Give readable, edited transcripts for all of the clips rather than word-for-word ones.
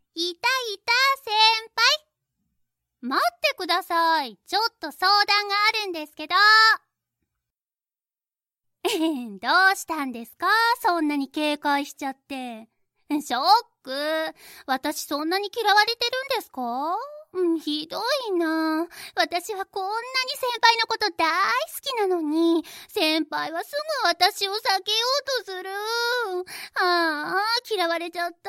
いた先輩。待ってください。ちょっと相談があるんですけど。どうしたんですか？そんなに警戒しちゃって。ショック。私そんなに嫌われてるんですか？ひどいな。私はこんなに先輩のこと大好きなのに、先輩はすぐ私を避けようとする。ああ、嫌われちゃった。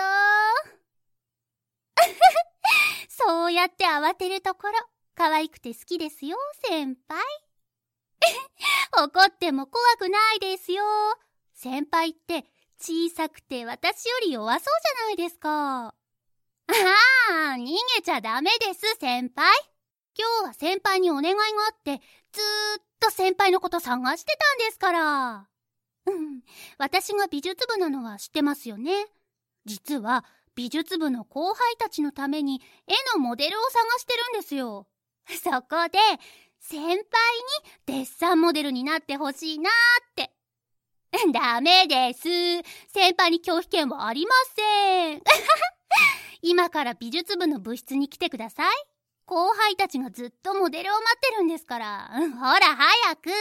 そうやって慌てるところ、可愛くて好きですよ、先輩。怒っても怖くないですよ。先輩って小さくて私より弱そうじゃないですか。ああ、逃げちゃダメです、先輩。今日は先輩にお願いがあって、ずーっと先輩のこと探してたんですから。私が美術部なのは知ってますよね。実は美術部の後輩たちのために絵のモデルを探してるんですよ。そこで先輩にデッサンモデルになってほしいなって。ダメです。先輩に拒否権はありません。今から美術部の部室に来てください。後輩たちがずっとモデルを待ってるんですから。ほら早く。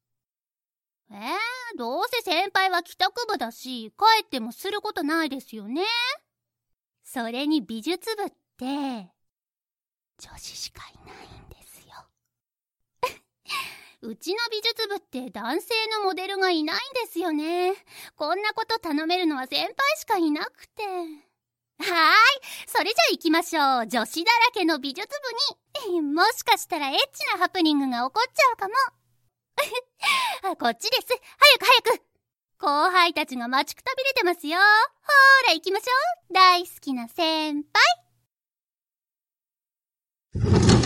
どうせ先輩は帰宅部だし、帰ってもすることないですよね。それに美術部って女子しかいないんですよ。うちの美術部って男性のモデルがいないんですよね。こんなこと頼めるのは先輩しかいなくて。それじゃあ行きましょう。女子だらけの美術部に。もしかしたらエッチなハプニングが起こっちゃうかも。こっちです。早く。後輩たちが待ちくたびれてますよ。ほら行きましょう。大好きな先輩。みん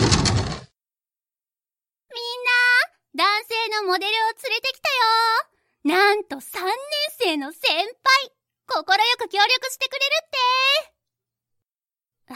な、男性のモデルを連れてきたよ。なんと3年生の先輩。心よく協力してくれるって。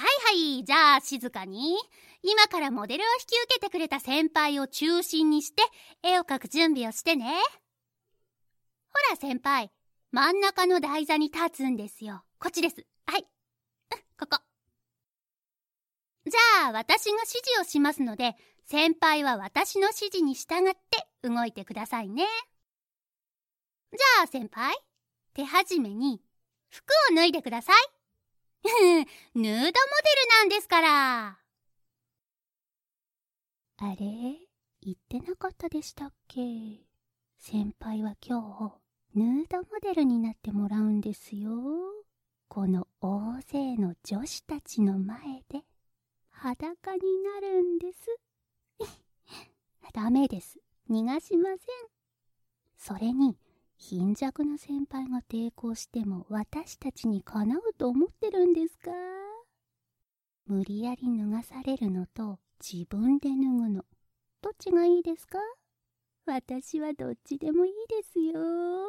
じゃあ静かに。今からモデルを引き受けてくれた先輩を中心にして絵を描く準備をしてね。ほら先輩、真ん中の台座に立つんですよ。こっちです。ここ。じゃあ私が指示をしますので、先輩は私の指示に従って動いてくださいね。じゃあ先輩、手始めに服を脱いでください。ヌードモデルなんですから。あれ、言ってなかったでしたっけ？先輩は今日ヌードモデルになってもらうんですよ。この大勢の女子たちの前で裸になるんです。ダメです。逃がしません。それに貧弱な先輩が抵抗しても私たちにかなうと思ってるんですか？無理やり脱がされるのと自分で脱ぐの、どっちがいいですか？私はどっちでもいいですよ。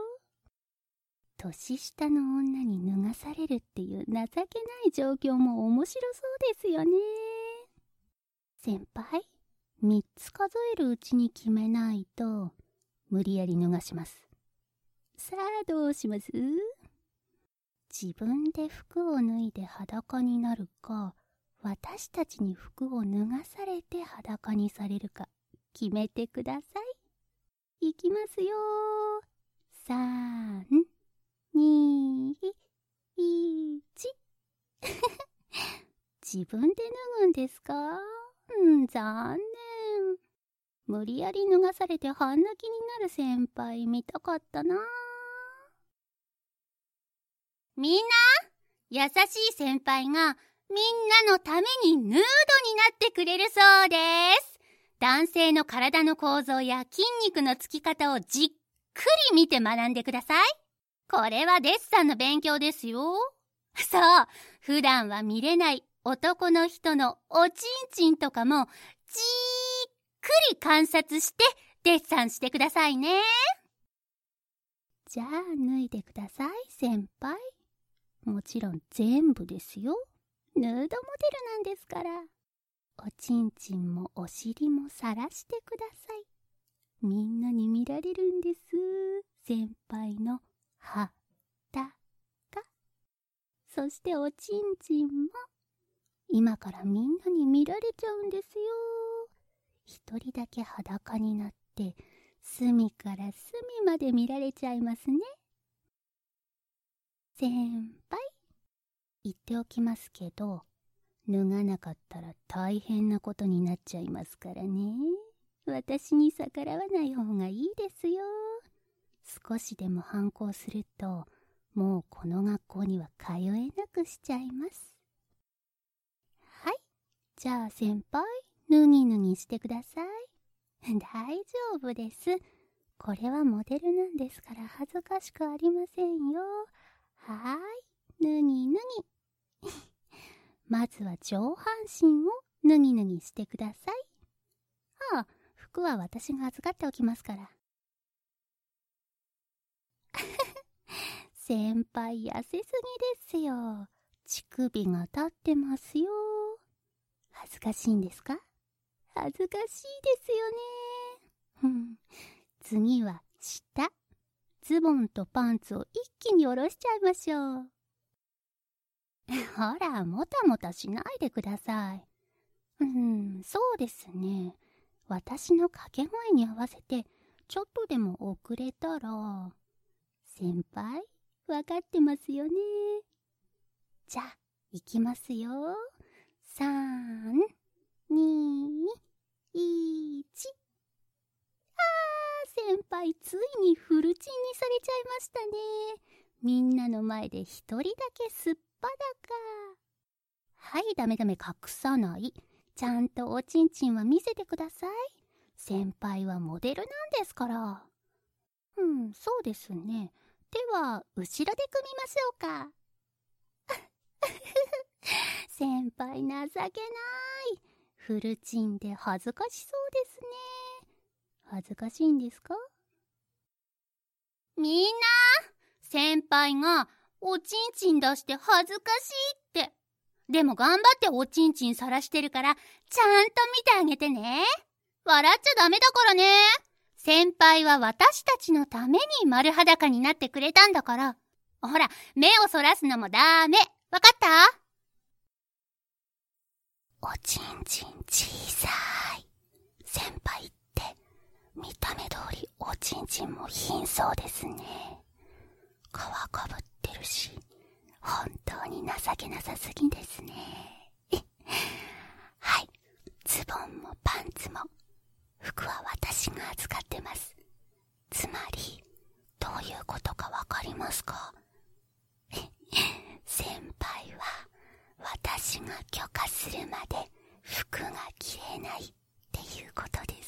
年下の女に脱がされるっていう情けない状況も面白そうですよね。先輩、3つ数えるうちに決めないと無理やり脱がします。さあどうします？自分で服を脱いで裸になるか、私たちに服を脱がされて裸にされるか決めてください。いきますよ。3、2、1。自分で脱ぐんですか？残念。無理やり脱がされて半泣きになる先輩見たかったな。みんな、優しい先輩がみんなのためにヌードになってくれるそうです。男性の体の構造や筋肉のつき方をじっくり見て学んでください。これはデッサンの勉強ですよ。そう、普段は見れない男の人のおちんちんとかもじっくり観察してデッサンしてくださいね。じゃあ脱いでください先輩。もちろん全部ですよ。ヌードモデルなんですから。おちんちんもお尻もさらしてください。みんなに見られるんです。先輩の裸。そしておちんちんも今からみんなに見られちゃうんですよ。一人だけ裸になって、隅から隅まで見られちゃいますね。先輩、言っておきますけど、脱がなかったら大変なことになっちゃいますからね。私に逆らわない方がいいですよ。少しでも反抗すると、もうこの学校には通えなくしちゃいます。はい、じゃあ先輩、脱ぎ脱ぎしてください。大丈夫です。これはモデルなんですから恥ずかしくありませんよ。はーい、脱ぎ脱ぎ。まずは上半身を脱ぎ脱ぎしてください。ああ、服は私が預かっておきますから。先輩痩せすぎですよ。乳首が立ってますよ。恥ずかしいんですか？恥ずかしいですよね。次は下。ズボンとパンツを一気に下ろしちゃいましょう。ほら、もたもたしないでください。そうですね。私の掛け声に合わせて、ちょっとでも遅れたら。先輩、わかってますよね。じゃあ、いきますよ。3、2、1。先輩、ついにフルチンにされちゃいましたね。みんなの前で一人だけすっぱだか。はい、ダメ隠さない。ちゃんとおちんちんは見せてください。先輩はモデルなんですから。そうですね。では、後ろで組みましょうか。先輩、情けない。フルチンで恥ずかしそうですね。恥ずかしいんですか？みんな、先輩がおちんちん出して恥ずかしいって。でも頑張っておちんちんさらしてるから、ちゃんと見てあげてね。笑っちゃダメだからね。先輩は私たちのために丸裸になってくれたんだから。ほら、目をそらすのもダメ。わかった？おちんちん小さい。先輩って見た目通りおちんちんも貧相ですね。皮かぶってるし、本当に情けなさすぎですね。はい、ズボンもパンツも服は私が預かってます。つまりどういうことかわかりますか？先輩は私が許可するまで服が着れないっていうことです。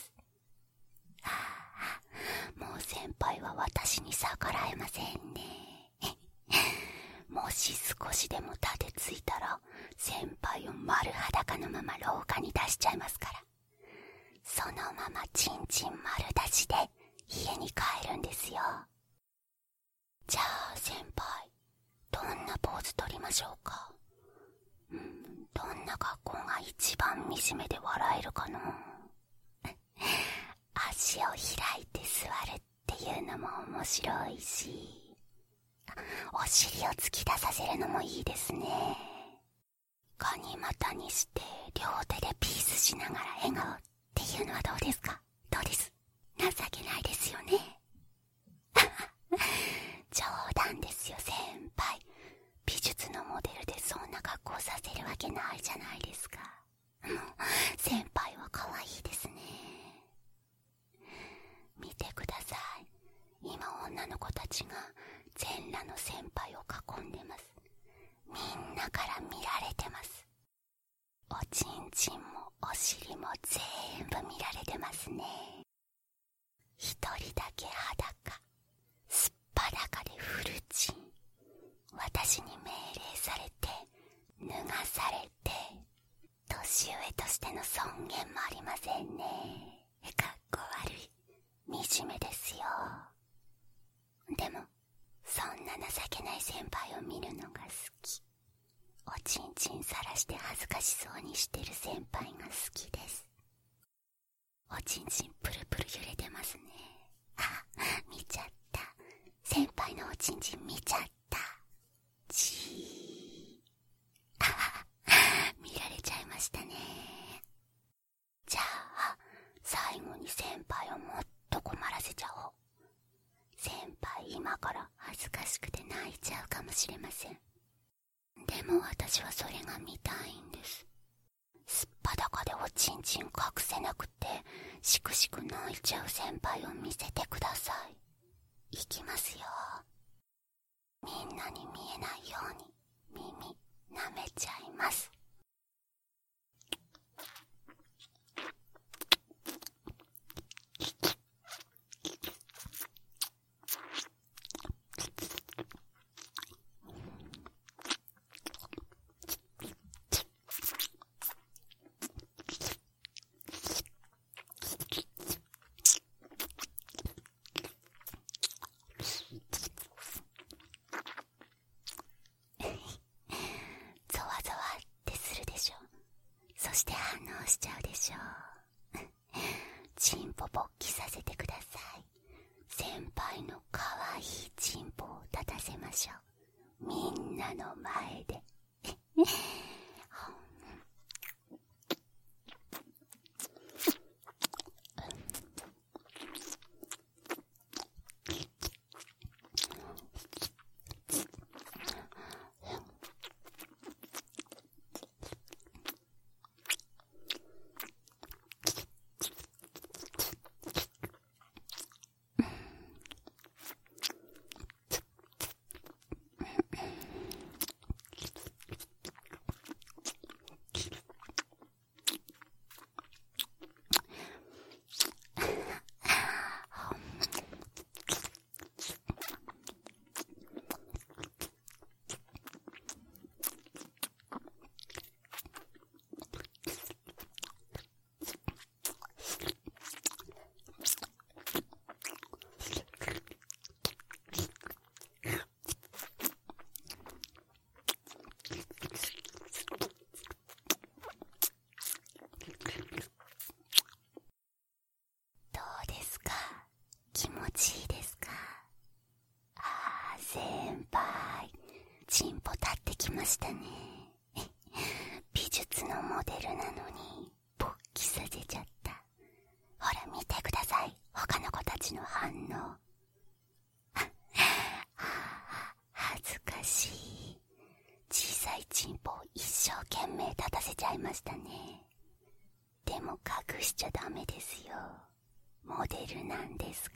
もう先輩は私に逆らえませんね。もし少しでも立てついたら先輩を丸裸のまま廊下に出しちゃいますから。そのままちんちん丸出しで家に帰るんですよ。じゃあ先輩、どんなポーズ取りましょうか？どんな格好が一番惨めで笑えるかな？足を開いて座るっていうのも面白いし、お尻を突き出させるのもいいですね。ガニ股にして両手でピースしながら笑顔っていうのはどうですか？どうです？情けないですよね。冗談ですよ先輩。美術のモデルでそんな格好させるわけないじゃないですか。先輩は可愛いですね。見てください。今女の子たちが全裸の先輩を囲んでます。みんなから見られてます。おちんちんもお尻も全部見られてますね。一人だけ裸、すっぱだかでフルチン。私に命令されて脱がされて、年上としての尊厳もありませんね。かっこ悪い、惨めですよ。でもそんな情けない先輩を見るのが好き。おちんちんさらして恥ずかしそうにしてる先輩が好きです。おちんちんプルプル揺れてますね。見ちゃった。先輩のおちんちん見ちゃった。見られかもしれません。でも私はそれが見たいんです。すっぱだかでおちんちん隠せなくてしくしく泣いちゃう先輩を見せてください。いきますよ。みんなに見えないように耳舐めちゃいます。そして反応しちゃうでしょう。チンポ勃起させてください。先輩のかわいいチンポを立たせましょう。みんなの前で。チンポ立ってきましたね。美術のモデルなのに勃起させちゃった。ほら見てください、他の子たちの反応。恥ずかしい。小さいチンポを一生懸命立たせちゃいましたね。でも隠しちゃダメですよ。モデルなんですから。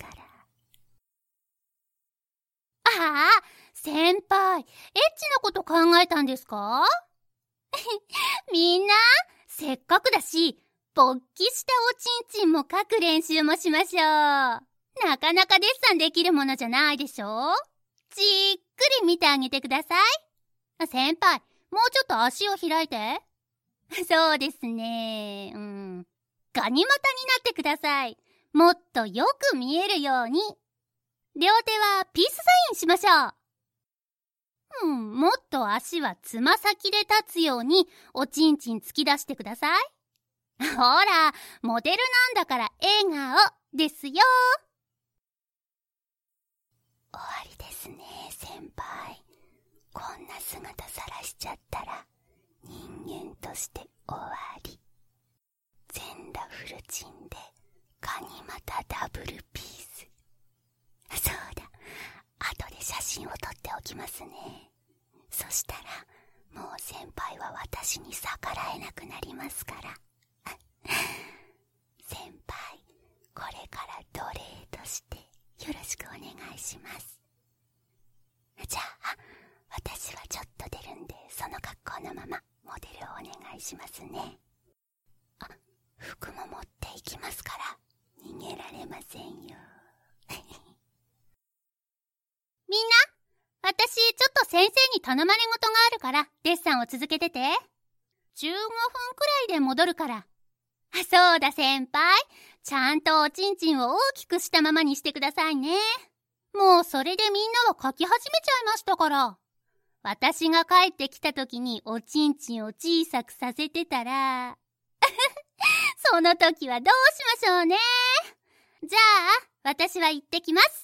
ああ、先輩、エッチなこと考えたんですか？みんな、せっかくだし、勃起したおちんちんも描く練習もしましょう。なかなかデッサンできるものじゃないでしょ？じっくり見てあげてください。先輩、もうちょっと足を開いて。そうですね。ガニ股になってください。もっとよく見えるように。両手はピースサインしましょう。もっと足はつま先で立つようにおちんちん突き出してください。ほら、モデルなんだから笑顔ですよ。終わりですね、先輩。こんな姿さらしちゃったら人間として終わり。全裸フルチンでガニ股ダブルピース。そうだ、後で写真を撮っておきますね。そしたらもう先輩は私に逆らえなくなりますから。先輩、これから奴隷としてよろしくお願いします。じゃあ、私はちょっと出るんで、その格好のままモデルをお願いしますね。服も持っていきますから逃げられませんよ。みんな、私ちょっと先生に頼まれ事があるからデッサンを続けてて。15分くらいで戻るから。そうだ先輩、ちゃんとおちんちんを大きくしたままにしてくださいね。もうそれでみんなは描き始めちゃいましたから。私が帰ってきた時におちんちんを小さくさせてたらその時はどうしましょうね。じゃあ私は行ってきます。